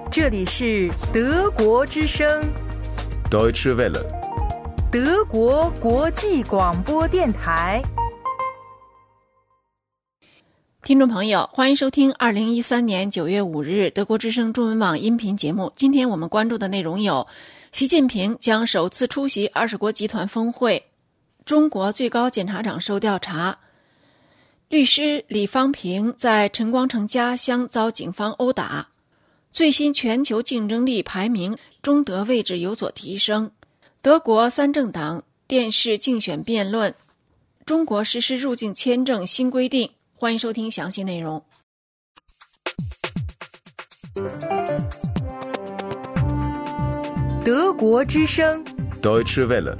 这里是德国之声 Deutsche Welle， 德国国际广播电台。 听众朋友，欢迎收听2013年9月5日德国之声中文网音频节目。今天我们关注的内容有：习近平将首次出席20国集团峰会，中国最高检察长受调查，律师李方平在陈光诚家乡遭警方殴打，最新全球竞争力排名，中德位置有所提升，德国三政党电视竞选辩论，中国实施入境签证新规定。欢迎收听详细内容。 德国之声 Deutsche Welle，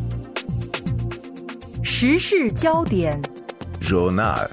时事焦点 Journal。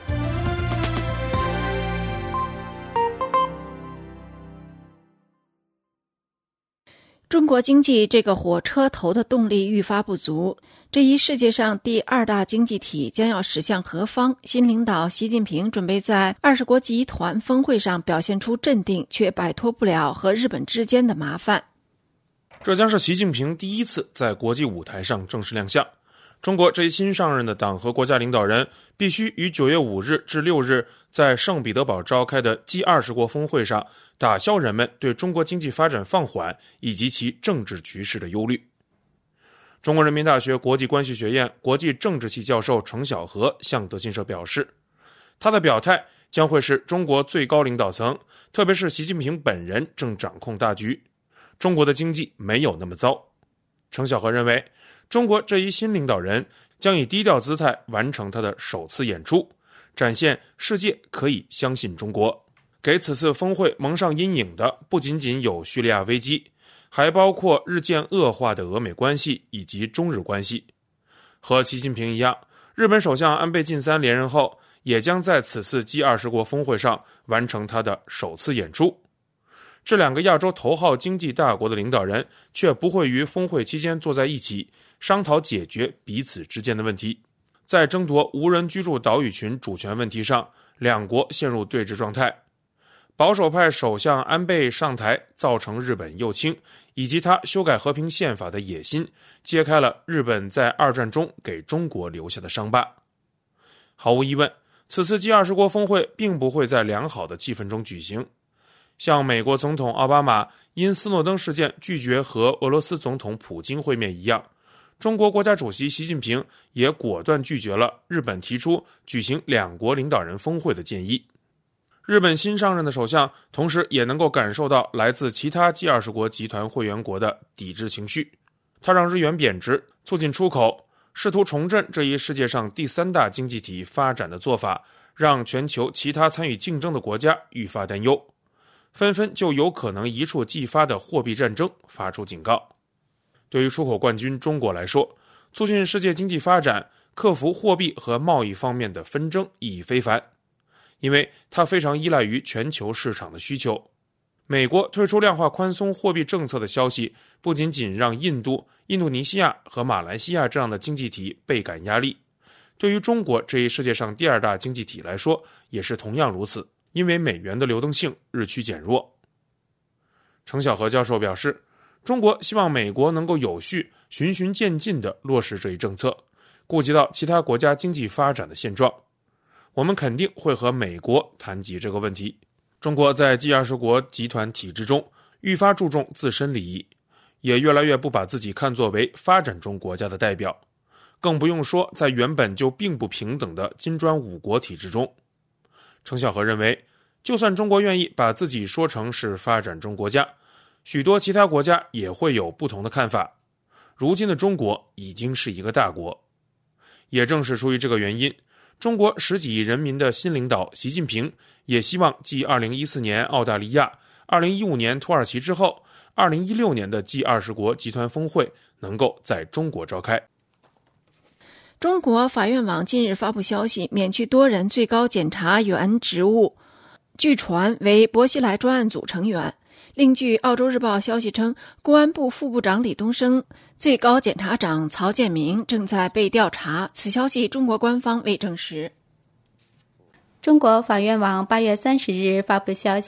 中国经济这个火车头的动力愈发不足，这一世界上第二大经济体将要驶向何方？新领导习近平准备在20国集团峰会上表现出镇定，却摆脱不了和日本之间的麻烦。 这将是习近平第一次在国际舞台上正式亮相。中国这一新上任的党和国家领导人必须于9月5日至6日在圣彼得堡召开的 G20 国峰会上打消人们对中国经济发展放缓以及其政治局势的忧虑。中国人民大学国际关系学院国际政治系教授程晓禾向德新社表示，他的表态将会是中国最高领导层，特别是习近平本人正掌控大局，中国的经济没有那么糟。程晓禾认为，中国这一新领导人将以低调姿态完成他的首次演出，展现世界可以相信中国。给此次峰会蒙上阴影的不仅仅有叙利亚危机，还包括日渐恶化的俄美关系以及中日关系。和习近平一样，日本首相安倍晋三连任后也将在此次 G20 国峰会上完成他的首次演出。这两个亚洲头号经济大国的领导人却不会于峰会期间坐在一起商讨解决彼此之间的问题。在争夺无人居住岛屿群主权问题上，两国陷入对峙状态。保守派首相安倍上台，造成日本右倾，以及他修改和平宪法的野心，揭开了日本在二战中给中国留下的伤疤。毫无疑问，此次 G20 国峰会并不会在良好的气氛中举行。像美国总统奥巴马因斯诺登事件拒绝和俄罗斯总统普京会面一样，中国国家主席习近平也果断拒绝了日本提出举行两国领导人峰会的建议。日本新上任的首相同时也能够感受到来自其他 G20 国集团会员国的抵制情绪，他让日元贬值，促进出口，试图重振这一世界上第三大经济体发展的做法，让全球其他参与竞争的国家愈发担忧，纷纷就有可能一触即发的货币战争发出警告。对于出口冠军中国来说，促进世界经济发展，克服货币和贸易方面的纷争意义非凡，因为它非常依赖于全球市场的需求。美国退出量化宽松货币政策的消息，不仅仅让印度、印度尼西亚和马来西亚这样的经济体倍感压力，对于中国这一世界上第二大经济体来说，也是同样如此。因为美元的流动性日趋减弱。程晓禾教授表示，中国希望美国能够有序、循序渐进地落实这一政策，顾及到其他国家经济发展的现状。我们肯定会和美国谈及这个问题。中国在 G20 国集团体制中愈发注重自身利益，也越来越不把自己看作为发展中国家的代表，更不用说在原本就并不平等的金砖5国体制中。程晓禾认为，就算中国愿意把自己说成是发展中国家，许多其他国家也会有不同的看法。如今的中国已经是一个大国。也正是出于这个原因，中国10几亿人民的新领导习近平也希望继2014年澳大利亚、2015年土耳其之后，2016年的 G20 国集团峰会能够在中国召开。 中国法院网近日发布消息，免去多人最高检察员职务，据传为薄熙来专案组成员。另据澳洲日报消息称，公安部副部长李东生、最高检察长曹建明正在被调查，此消息中国官方未证实。 中国法院网8月30日发布消息，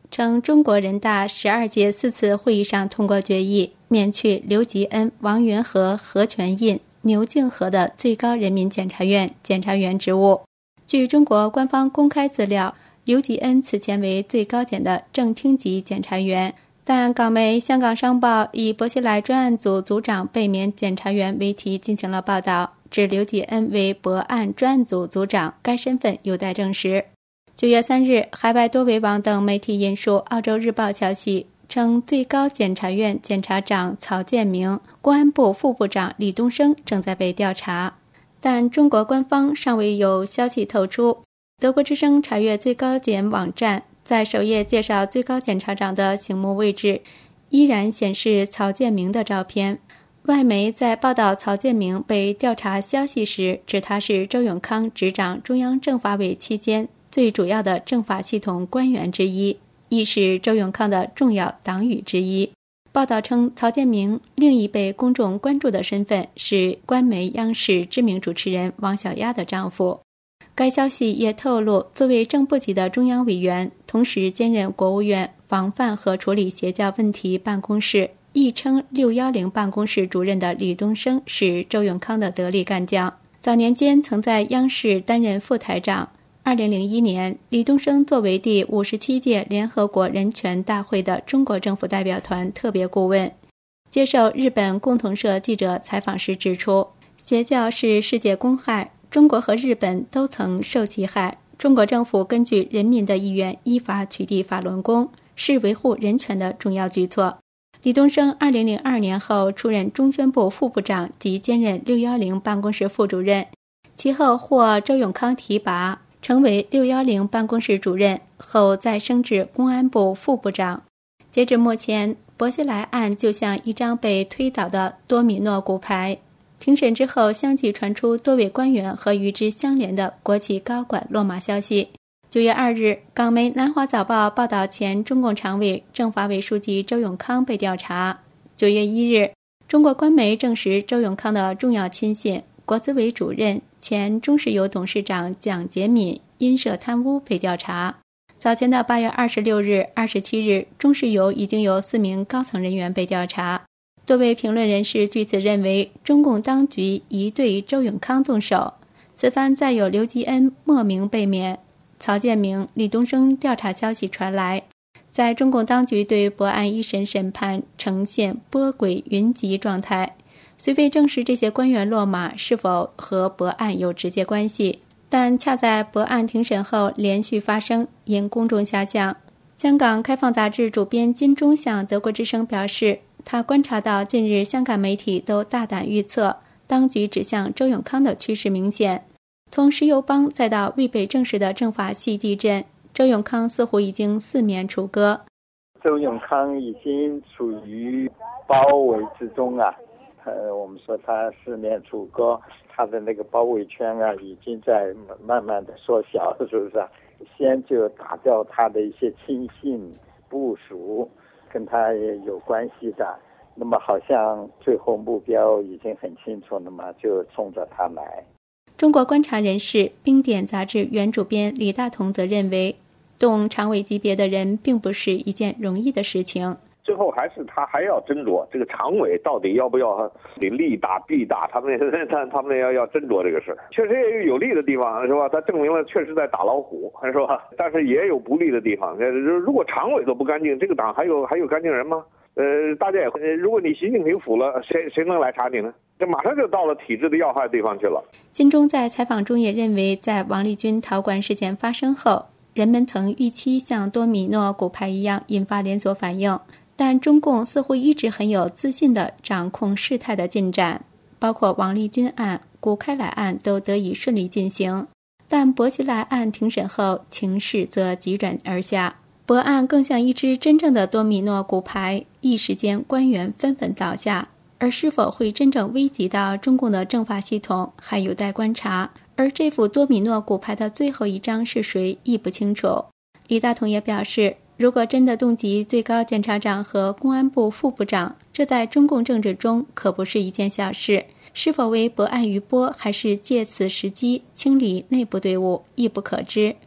称中国人大12届4次会议上通过决议，免去刘吉恩、王云和、何全印、牛敬和的最高人民检察院检察员职务。据中国官方公开资料，刘吉恩此前为最高检的正厅级检察员，但港媒《香港商报》以薄熙来专案组组长被免检察员为题进行了报道，指刘吉恩为薄案专案组组长，该身份有待证实。9月3日，海外多维网等媒体引述澳洲日报消息，称最高检察院检察长曹建明、公安部副部长李东生正在被调查，但中国官方尚未有消息透出。德国之声查阅最高检网站，在首页介绍最高检察长的醒目位置，依然显示曹建明的照片。外媒在报道曹建明被调查消息时，指他是周永康执掌中央政法委期间最主要的政法系统官员之一，亦是周永康的重要党羽之一。报道称，曹建明另一被公众关注的身份是官媒央视知名主持人王小丫的丈夫。该消息也透露，作为正部级的中央委员，同时兼任国务院防范和处理邪教问题办公室，亦称610办公室主任的李东生是周永康的得力干将，早年间曾在央视担任副台长。2001年，李东生作为第57届联合国人权大会的中国政府代表团特别顾问，接受日本共同社记者采访时指出，邪教是世界公害，中国和日本都曾受其害，中国政府根据人民的意愿依法取缔法轮功，是维护人权的重要举措。李东生2002年后出任中宣部副部长及兼任610办公室副主任，其后获周永康提拔，成为610办公室主任，后再升至公安部副部长。截至目前，薄熙来案就像一张被推倒的多米诺骨牌，庭审之后相继传出多位官员和与之相连的国企高管落马消息。9月2日，港媒《南华早报》报道前中共常委、政法委书记周永康被调查。9月1日，中国官媒证实周永康的重要亲信、国资委主任、前中石油董事长蒋洁敏因涉贪污被调查。早前的8月26日、27日，中石油已经有4名高层人员被调查。多位评论人士据此认为，中共当局已对周永康动手。此番再有刘吉恩莫名被免、曹建明、李东生调查消息传来，在中共当局对薄案一审审判呈现波诡云集状态。虽未证实这些官员落马是否和薄案有直接关系，但恰在薄案庭审后连续发生，引公众遐想。香港开放杂志主编金钟向德国之声表示，他观察到近日香港媒体都大胆预测，当局指向周永康的趋势明显。从石油帮再到未被证实的政法系地震，周永康似乎已经4面楚歌。 周永康已经处于包围之中啊，我们说他4面楚歌，他的那个包围圈啊，已经在慢慢的缩小，是不是？先就打掉他的一些亲信部属，跟他也有关系的，那么好像最后目标已经很清楚了嘛，就冲着他来。 中国观察人士冰点杂志原主编李大同则认为，动常委级别的人并不是一件容易的事情。 最后还是他还要斟酌这个常委到底要不要利打弊打，他们要斟酌这个事。确实也有利的地方，是吧？他证明了确实在打老虎，是吧？但是也有不利的地方。如果常委都不干净，这个党还有干净人吗？大家也会，如果你习近平服了，谁能来查你呢？这马上就到了体制的要害地方去了。 金钟在采访中也认为，在王立军陶管事件发生后，人们曾预期像多米诺骨牌一样引发连锁反应，但中共似乎一直很有自信地掌控事态的进展，包括王立军案、谷开来案都得以顺利进行。但薄熙来案庭审后，情势则急转而下，薄案更像一只真正的多米诺骨牌，一时间官员纷纷倒下，而是否会真正危及到中共的政法系统，还有待观察。而这副多米诺骨牌的最后一张是谁，亦不清楚。李大同也表示，如果真的动及最高检察长和公安部副部长，这在中共政治中可不是一件小事。是否为薄案余波，还是借此时机清理内部队伍，亦不可知。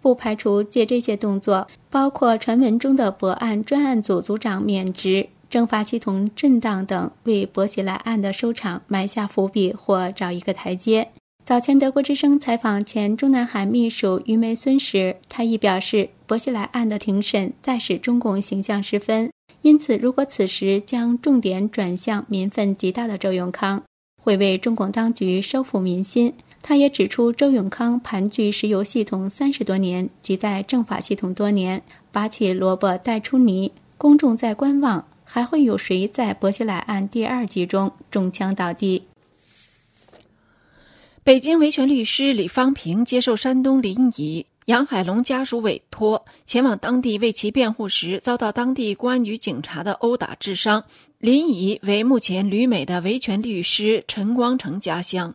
不排除借这些动作，包括传闻中的博案专案组组长免职、政法系统震荡等，为薄熙来案的收场埋下伏笔或找一个台阶。早前德国之声采访前中南海秘书于梅孙时，他亦表示，薄熙来案的庭审再使中共形象失分，因此如果此时将重点转向民愤极大的周永康，会为中共当局收复民心。他也指出，周永康盘踞石油系统30多年，即在政法系统多年，拔起萝卜带出泥，公众在观望，还会有谁在薄熙来案第2集中中枪倒地？ 北京维权律师李方平接受山东临沂杨海龙家属委托，前往当地为其辩护时，遭到当地公安局警察的殴打致伤。临沂为目前旅美的维权律师陈光诚家乡。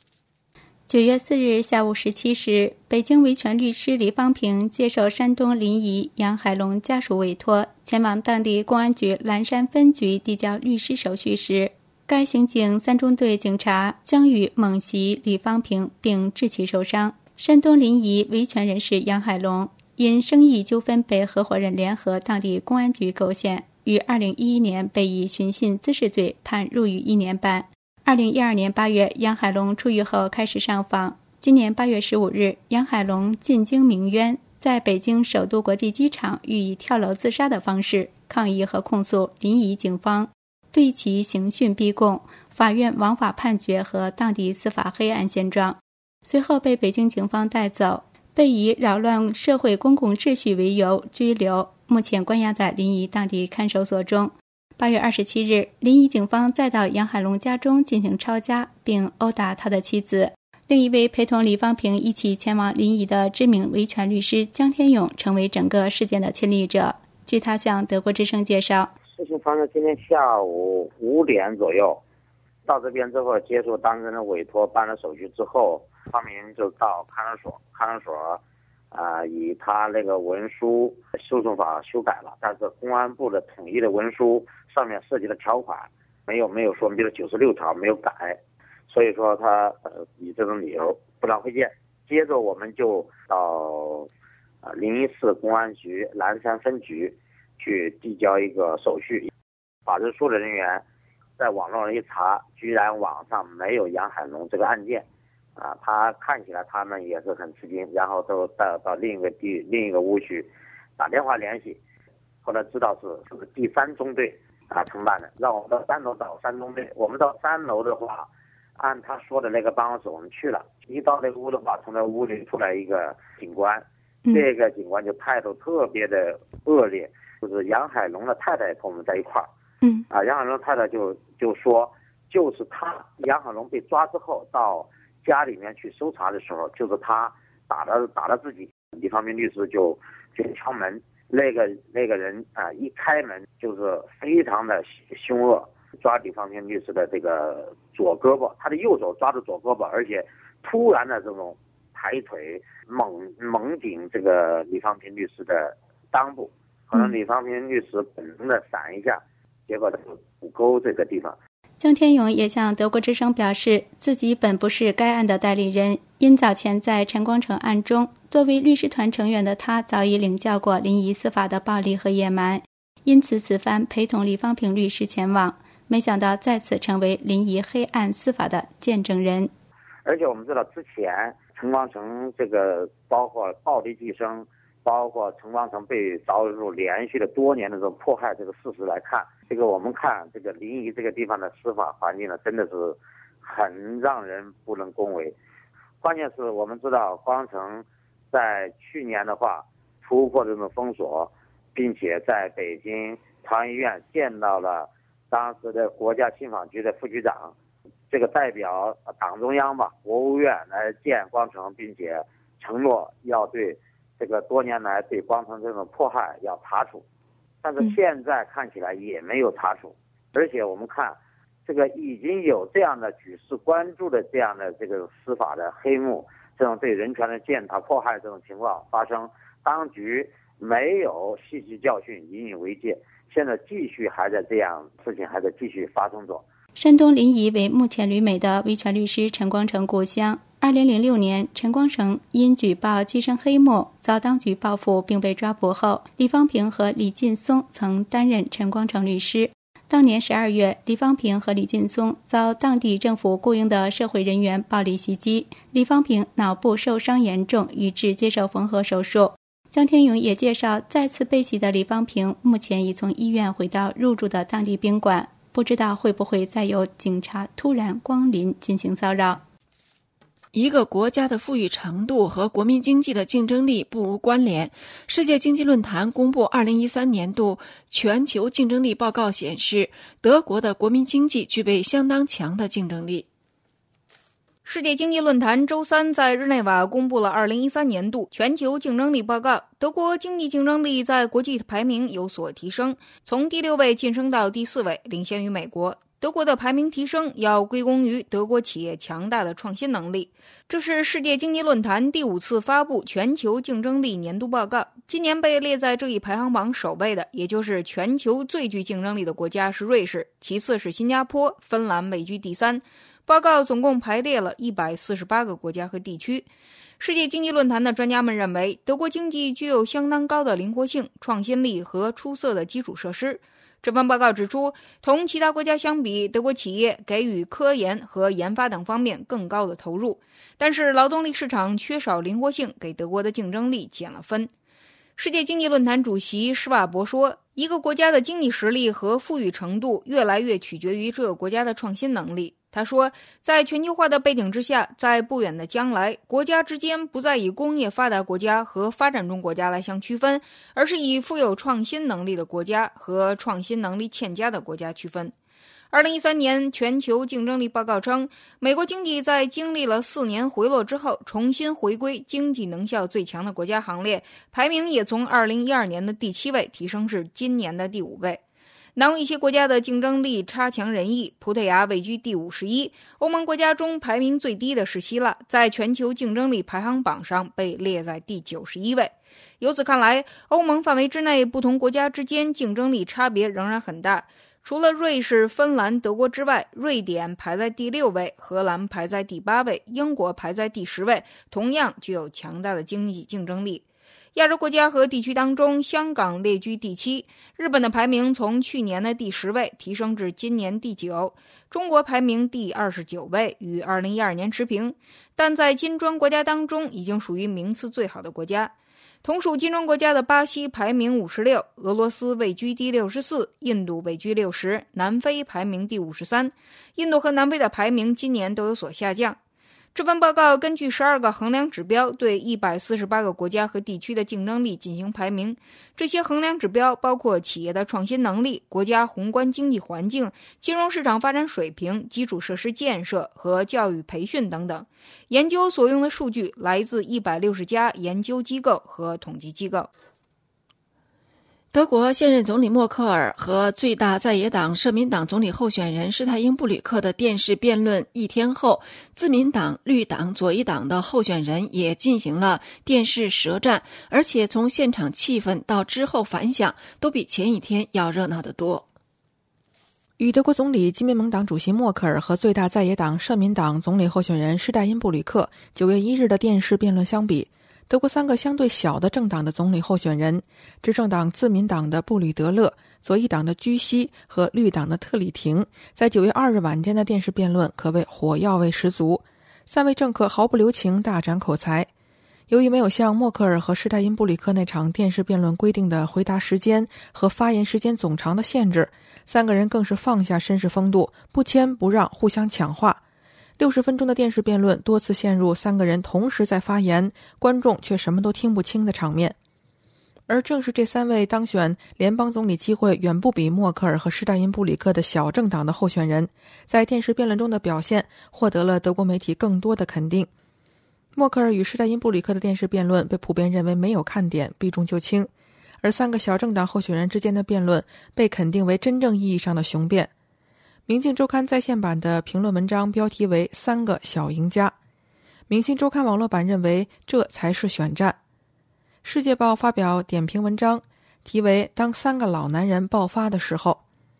9月4日下午17时，北京维权律师李方平接受山东临沂杨海龙家属委托，前往当地公安局蓝山分局递交律师手续时，该刑警3中队警察将予猛袭李方平，并致其受伤。山东临沂维权人士杨海龙因生意纠纷被合伙人联合当地公安局构陷，于2011年被以寻衅滋事罪判入狱1年半。2012年8月，杨海龙出狱后开始上访。今年8月15日，杨海龙进京鸣冤，在北京首都国际机场予以跳楼自杀的方式抗议和控诉临沂警方对其刑讯逼供，法院枉法判决和当地司法黑暗现状。随后被北京警方带走，被以扰乱社会公共秩序为由拘留，目前关押在临沂当地看守所中。8月27日，临沂警方再到杨海龙家中进行抄家，并殴打他的妻子。另一位陪同李方平一起前往临沂的知名维权律师江天勇成为整个事件的亲历者。据他向德国之声介绍， 事情发生今天下午5点左右，到这边之后接受当事人的委托，办了手续之后，方明就到看守所以他那个文书诉讼法修改了，但是公安部的统一的文书上面涉及的条款没有说明的96条没有改，所以说他以这种理由不让会见。接着我们就到临沂市公安局蓝山分局去递交一个手续。法制处的人员在网络上一查，居然网上没有杨海龙这个案件他看起来他们也是很吃惊，然后都到另一个屋去打电话联系，后来知道是第3中队承办的，让我们到3楼找3中队。我们到3楼的话，按他说的那个办公室我们去了，一到那个屋的话，从那屋里出来一个警官，这个警官就态度特别的恶劣，就是杨海龙的太太跟我们在一块儿，杨海龙太太就说，就是他杨海龙被抓之后到家里面去搜查的时候，就是他打了自己。李方平律师就敲门，那个人一开门就是非常的凶恶，抓李方平律师的这个左胳膊，他的右手抓住左胳膊，而且突然的这种抬腿猛顶这个李方平律师的裆部，可能李方平律师本能的闪一下，结果他就骨沟这个地方。 江天勇也向德国之声表示，自己本不是该案的代理人，因早前在陈光诚案中，作为律师团成员的他早已领教过临沂司法的暴力和野蛮，因此此番陪同李方平律师前往，没想到再次成为临沂黑暗司法的见证人。 而且我们知道之前陈光诚这个包括暴力寄生，包括陈光诚被遭入连续的多年的这种迫害这个事实来看，这个我们看这个临沂这个地方的司法环境呢，真的是很让人不能恭维。关键是我们知道光诚在去年的话突破这种封锁，并且在北京朝阳医院见到了当时的国家信访局的副局长，这个代表党中央国务院来见光诚，并且承诺要对这个多年来对光诚这种迫害要查处，但是现在看起来也没有查处，而且我们看这个已经有这样的举世关注的这样的这个司法的黑幕，这种对人权的践踏迫害这种情况发生，当局没有吸取教训引以为戒，现在继续还在这样事情还在继续发生着。 山东临沂为目前旅美的维权律师陈光诚故乡。2006年，陈光诚因举报寄生黑幕遭当局报复并被抓捕后，李方平和李劲松曾担任陈光诚律师。当年12月，李方平和李劲松遭当地政府雇佣的社会人员暴力袭击，李方平脑部受伤严重，于至接受缝合手术。江天勇也介绍，再次被袭的李方平目前已从医院回到入住的当地宾馆，不知道会不会再有警察突然光临进行骚扰。 一个国家的富裕程度和国民经济的竞争力不无关联。世界经济论坛公布2013年度全球竞争力报告显示，德国的国民经济具备相当强的竞争力。 世界经济论坛周三在日内瓦公布了2013年度全球竞争力报告，德国经济竞争力在国际排名有所提升，从第6位晋升到第4位，领先于美国。德国的排名提升要归功于德国企业强大的创新能力。这是世界经济论坛第5次发布全球竞争力年度报告，今年被列在这一排行榜首位的，也就是全球最具竞争力的国家是瑞士，其次是新加坡，芬兰位居第3。报告总共排列了148个国家和地区。世界经济论坛的专家们认为，德国经济具有相当高的灵活性、创新力和出色的基础设施。这份报告指出，同其他国家相比，德国企业给予科研和研发等方面更高的投入，但是劳动力市场缺少灵活性，给德国的竞争力减了分。世界经济论坛主席施瓦伯说，一个国家的经济实力和富裕程度越来越取决于这个国家的创新能力。他说，在全球化的背景之下，在不远的将来，国家之间不再以工业发达国家和发展中国家来相区分，而是以富有创新能力的国家和创新能力欠佳的国家区分。2013年全球竞争力报告称，美国经济在经历了4年回落之后，重新回归经济能效最强的国家行列，排名也从2012年的第7位提升至今年的第5位。南欧一些国家的竞争力差强人意，葡萄牙位居第51，欧盟国家中排名最低的是希腊，在全球竞争力排行榜上被列在第91位。由此看来，欧盟范围之内不同国家之间竞争力差别仍然很大。除了瑞士、芬兰、德国之外，瑞典排在第6位，荷兰排在第8位，英国排在第10位，同样具有强大的经济竞争力。亚洲国家和地区当中，香港列居第7，日本的排名从去年的第10位提升至今年第9，中国排名第29位，与2012年持平，但在金砖国家当中已经属于名次最好的国家。同属金砖国家的巴西排名56，俄罗斯位居第64，印度位居60，南非排名第53。印度和南非的排名今年都有所下降。这份报告根据12个衡量指标对148个国家和地区的竞争力进行排名。这些衡量指标包括企业的创新能力、国家宏观经济环境、金融市场发展水平、基础设施建设和教育培训等等。研究所用的数据来自160家研究机构和统计机构。 德国现任总理默克尔和最大在野党社民党总理候选人施泰因布吕克的电视辩论一天后，自民党、绿党、左翼党的候选人也进行了电视舌战，而且从现场气氛到之后反响都比前一天要热闹得多。 与德国总理基民盟党主席默克尔和最大在野党社民党总理候选人施泰因布吕克9月1日的电视辩论相比，德国3个相对小的政党的总理候选人，执政党自民党的布吕德勒、左翼党的居希和绿党的特里廷，在9月2日晚间的电视辩论可谓火药味十足，3位政客毫不留情大展口才。由于没有像默克尔和施泰因布吕克那场电视辩论规定的回答时间和发言时间总长的限制，3个人更是放下绅士风度，不谦不让，互相抢话。60分钟的电视辩论多次陷入3个人同时在发言，观众却什么都听不清的场面。而正是这3位当选联邦总理机会远不比默克尔和施泰因布吕克的小政党的候选人，在电视辩论中的表现获得了德国媒体更多的肯定。默克尔与施泰因布吕克的电视辩论被普遍认为没有看点，避重就轻，而3个小政党候选人之间的辩论被肯定为真正意义上的雄辩。明镜周刊在线版的评论文章标题为3个小赢家，明星周刊网络版认为这才是选战。世界报发表点评文章，题为当3个老男人爆发的时候。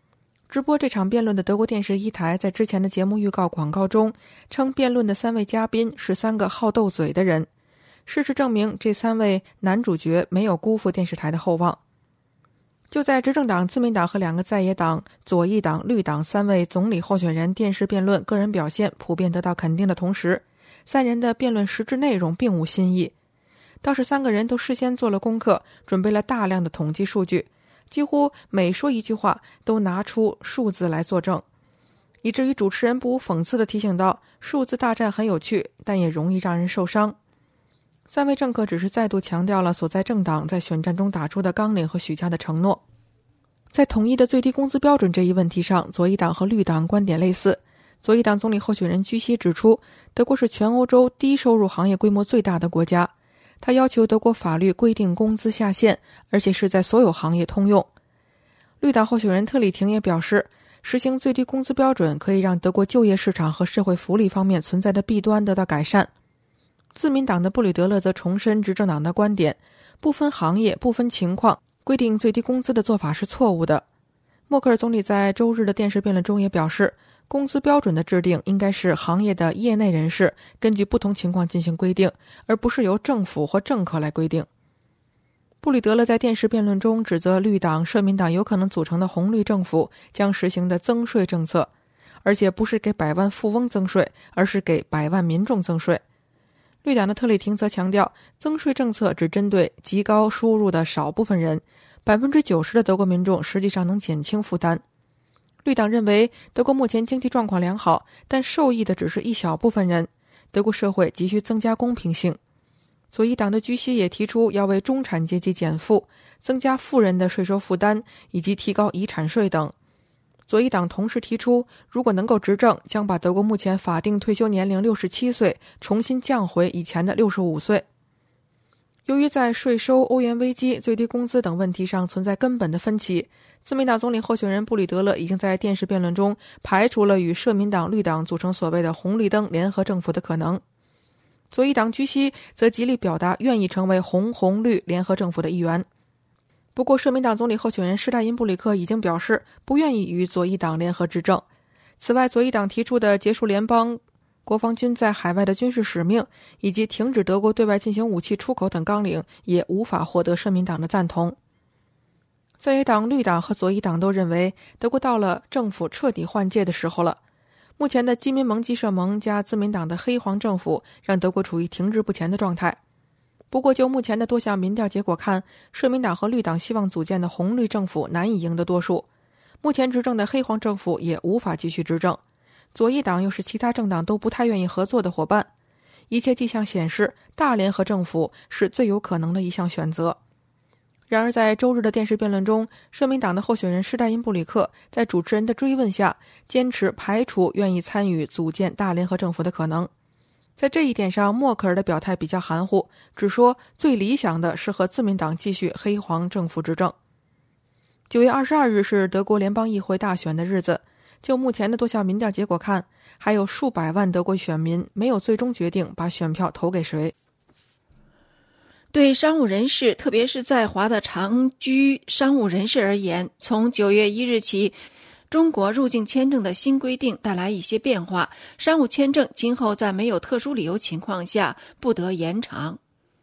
直播这场辩论的德国电视一台在之前的节目预告广告中称，辩论的3位嘉宾是3个好斗嘴的人。事实证明，这3位男主角没有辜负电视台的厚望。就在执政党自民党和2个在野党左翼党、绿党3位总理候选人电视辩论个人表现普遍得到肯定的同时，3人的辩论实质内容并无新意。倒是3个人都事先做了功课，准备了大量的统计数据，几乎每说一句话都拿出数字来作证，以至于主持人不无讽刺地提醒道，数字大战很有趣，但也容易让人受伤。3位政客只是再度强调了所在政党在选战中打出的纲领和许下的承诺。在统一的最低工资标准这一问题上，左翼党和绿党观点类似。左翼党总理候选人居希指出，德国是全欧洲低收入行业规模最大的国家，他要求德国法律规定工资下限，而且是在所有行业通用。绿党候选人特里廷也表示，实行最低工资标准可以让德国就业市场和社会福利方面存在的弊端得到改善。自民党的布吕德勒则重申执政党的观点，不分行业、不分情况规定最低工资的做法是错误的。默克尔总理在周日的电视辩论中也表示，工资标准的制定应该是行业的业内人士根据不同情况进行规定，而不是由政府或政客来规定。布吕德勒在电视辩论中指责绿党、社民党有可能组成的红绿政府将实行的增税政策，而且不是给100万富翁增税，而是给100万民众增税。绿党的特里廷则强调，增税政策只针对极高收入的少部分人，90%的德国民众实际上能减轻负担。绿党认为，德国目前经济状况良好，但受益的只是一小部分人，德国社会急需增加公平性。左翼党的居希也提出要为中产阶级减负，增加富人的税收负担，以及提高遗产税等。左翼党同时提出，如果能够执政，将把德国目前法定退休年龄67岁重新降回以前的65岁。由于在税收、欧元危机、最低工资等问题上存在根本的分歧，自民党总理候选人布吕德勒已经在电视辩论中排除了与社民党、绿党组成所谓的红绿灯联合政府的可能。左翼党居希则极力表达愿意成为红绿联合政府的一员。不过，社民党总理候选人施代因布吕克已经表示不愿意与左翼党联合执政。此外，左翼党提出的结束联邦国防军在海外的军事使命，以及停止德国对外进行武器出口等纲领，也无法获得社民党的赞同。在野党、绿党和左翼党都认为，德国到了政府彻底换届的时候了。目前的基民盟、基社盟加自民党的黑黄政府，让德国处于停滞不前的状态。不过，就目前的多项民调结果看，社民党和绿党希望组建的红绿政府难以赢得多数。目前执政的黑黄政府也无法继续执政。左翼党又是其他政党都不太愿意合作的伙伴。一切迹象显示，大联合政府是最有可能的一项选择。然而，在周日的电视辩论中，社民党的候选人施代因布吕克在主持人的追问下，坚持排除愿意参与组建大联合政府的可能。在这一点上，默克尔的表态比较含糊，只说最理想的是和自民党继续黑黄政府执政。9月22日是德国联邦议会大选的日子，就目前的多项民调结果看，还有数百万德国选民没有最终决定把选票投给谁。 对商务人士，特别是在华的长居商务人士而言，从9月1日起，中国入境签证的新规定带来一些变化，商务签证今后在没有特殊理由情况下不得延长。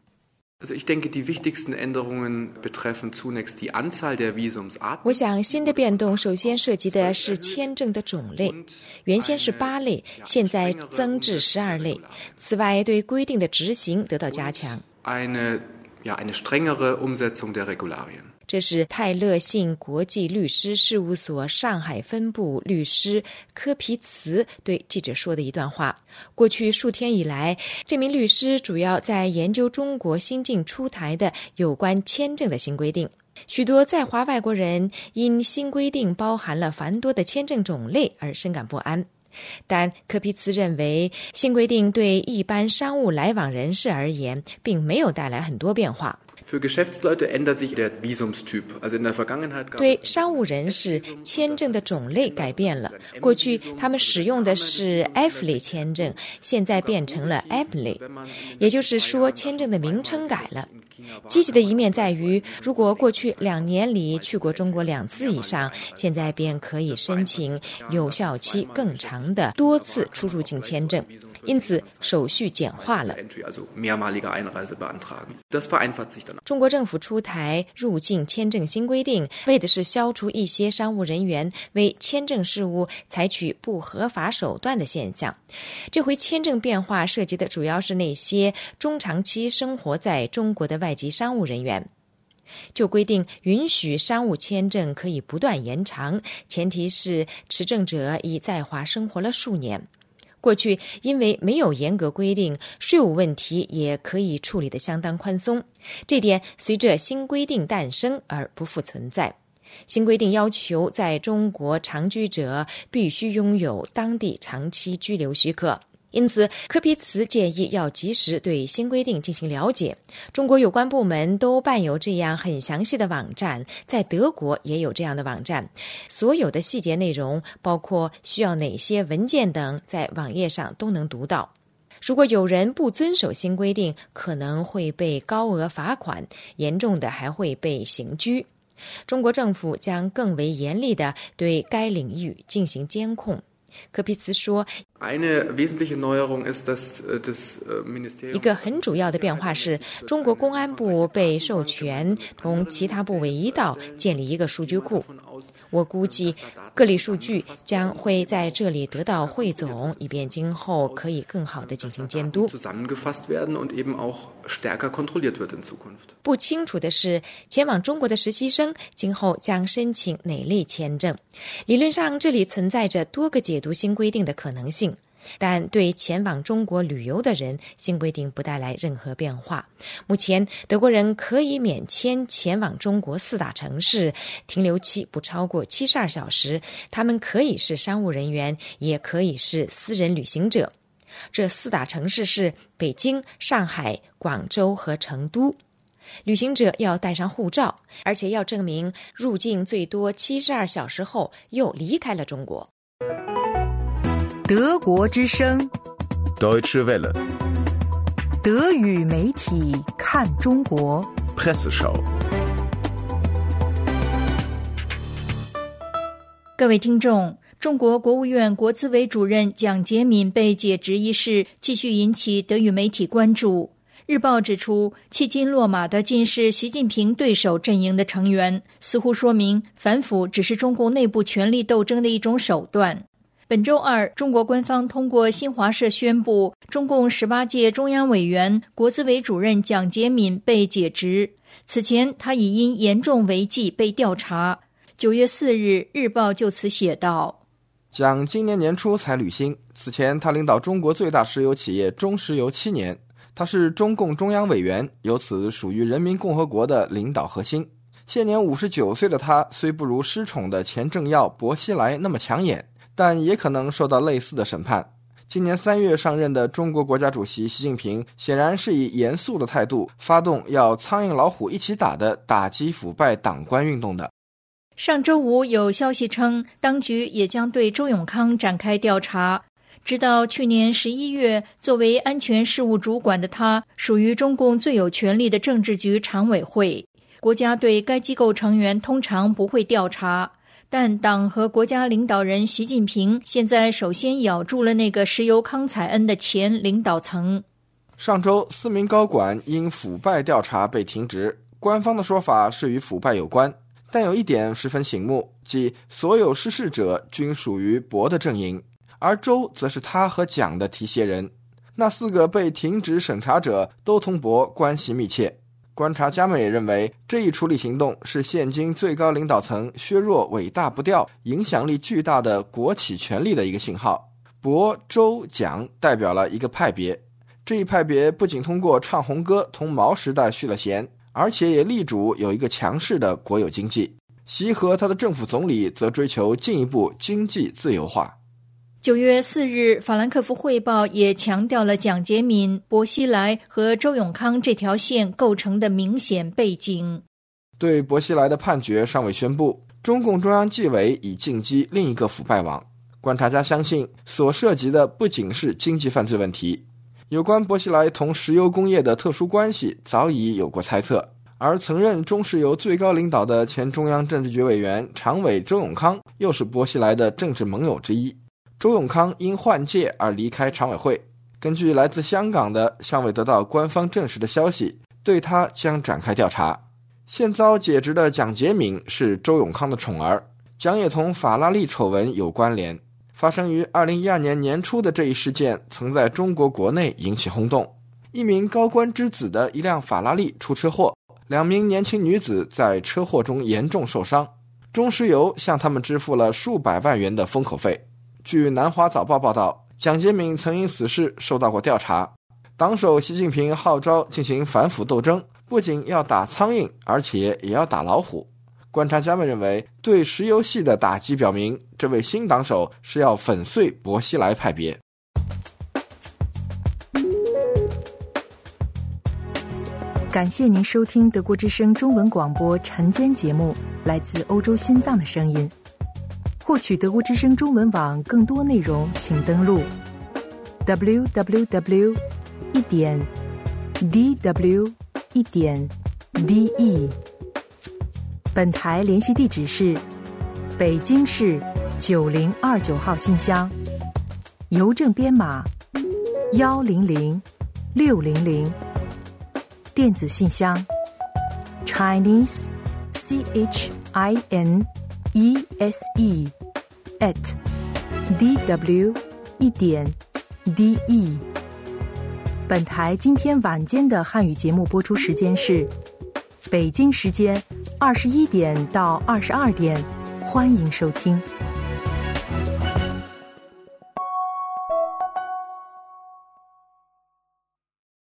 我想新的变动首先涉及的是签证的种类，原先是8类，现在增至12类。此外，对规定的执行得到加强。这是泰勒信国际律师事务所上海分部律师科皮茨对记者说的一段话。过去数天以来，这名律师主要在研究中国新近出台的有关签证的新规定。许多在华外国人因新规定包含了繁多的签证种类而深感不安。但科皮茨认为，新规定对一般商务来往人士而言并没有带来很多变化。 对商务人士，签证的种类改变了。过去他们使用的是 F 类签证，现在变成了 M 类，也就是说签证的名称改了。积极的一面在于，如果过去2年里去过中国2次以上，现在便可以申请有效期更长的多次出入境签证，因此手续简化了。中国政府出台入境签证新规定，为的是消除一些商务人员为签证事务采取不合法手段的现象。这回签证变化涉及的主要是那些中长期生活在中国的外籍商务人员。就规定允许商务签证可以不断延长，前提是持证者已在华生活了数年。过去因为没有严格规定，税务问题也可以处理得相当宽松，这点随着新规定诞生而不复存在。新规定要求在中国长居者必须拥有当地长期居留许可，因此柯皮茨建议要及时对新规定进行了解。中国有关部门都办有这样很详细的网站，在德国也有这样的网站，所有的细节内容，包括需要哪些文件等，在网页上都能读到。如果有人不遵守新规定，可能会被高额罚款，严重的还会被刑拘。中国政府将更为严厉地对该领域进行监控。柯皮茨说，一个很主要的变化是，中国公安部被授权同其他部委一道建立一个数据库。我估计各类数据将会在这里得到汇总，以便今后可以更好地进行监督。不清楚的是，前往中国的实习生今后将申请哪类签证。理论上，这里存在着多个解读新规定的可能性。但对前往中国旅游的人，新规定不带来任何变化。目前，德国人可以免签前往中国4大城市，停留期不超过72小时。他们可以是商务人员，也可以是私人旅行者。这4大城市是北京、上海、广州和成都。旅行者要带上护照，而且要证明入境最多72小时后又离开了中国。 德国之声 Deutsche Welle 德语媒体看中国 Presseschau。 各位听众，中国国务院国资委主任蒋洁敏被解职一事继续引起德语媒体关注。日报指出，迄今落马的尽是习近平对手阵营的成员，似乎说明反腐只是中共内部权力斗争的一种手段。本周二，中国官方通过新华社宣布，中共18届中央委员、国资委主任蒋洁敏被解职。此前，他已因严重违纪被调查。9月4日，日报就此写道： 蒋今年年初才履新，此前他领导中国最大石油企业中石油7年，他是中共中央委员，由此属于人民共和国的领导核心。现年59岁的他，虽不如失宠的前政要薄熙来那么抢眼，但也可能受到类似的审判。今年3月上任的中国国家主席习近平显然是以严肃的态度发动要苍蝇老虎一起打的打击腐败党官运动的。 上周五有消息称，当局也将对周永康展开调查。直到去年11月，作为安全事务主管的他，属于中共最有权力的政治局常委会。国家对该机构成员通常不会调查，但党和国家领导人习近平现在首先咬住了那个石油康采恩的前领导层。 上周4名高管因腐败调查被停职，官方的说法是与腐败有关，但有一点十分醒目，即所有失事者均属于薄的阵营，而周则是他和蒋的提携人。那4个被停职审查者都同薄关系密切。观察家们也认为，这一处理行动是现今最高领导层削弱伟大不掉、影响力巨大的国企权力的一个信号。薄、周、蒋代表了一个派别，这一派别不仅通过唱红歌同毛时代续了弦，而且也力主有一个强势的国有经济。习和他的政府总理则追求进一步经济自由化。 9月4日，法兰克福汇报也强调了蒋洁敏、薄熙来和周永康这条线构成的明显背景。 对薄熙来的判决尚未宣布，中共中央纪委已进击另一个腐败网。观察家相信，所涉及的不仅是经济犯罪问题，有关薄熙来同石油工业的特殊关系早已有过猜测。而曾任中石油最高领导的前中央政治局委员、常委周永康，又是薄熙来的政治盟友之一。周永康因换届而离开常委会。根据来自香港的尚未得到官方证实的消息，对他将展开调查。现遭解职的蒋洁敏是周永康的宠儿，蒋也同法拉利丑闻有关联。发生于2012年年初的这一事件，曾在中国国内引起轰动。一名高官之子的一辆法拉利出车祸，2名年轻女子在车祸中严重受伤，中石油向他们支付了数百万元的封口费。据南华早报报道，蒋洁敏曾因此事受到过调查。党首习近平号召进行反腐斗争，不仅要打苍蝇，而且也要打老虎。观察家们认为，对石油系的打击表明，这位新党首是要粉碎薄熙来派别。 感谢您收听德国之声中文广播晨间节目，来自欧洲心脏的声音。获取德国之声中文网更多内容，请登录 www.dw1.de。 本台联系地址是北京市9029号信箱，邮政编码100600，电子信箱 Chinese CHINESE@dw1.de。 本台今天晚间的汉语节目播出时间是北京时间21点到22点，欢迎收听。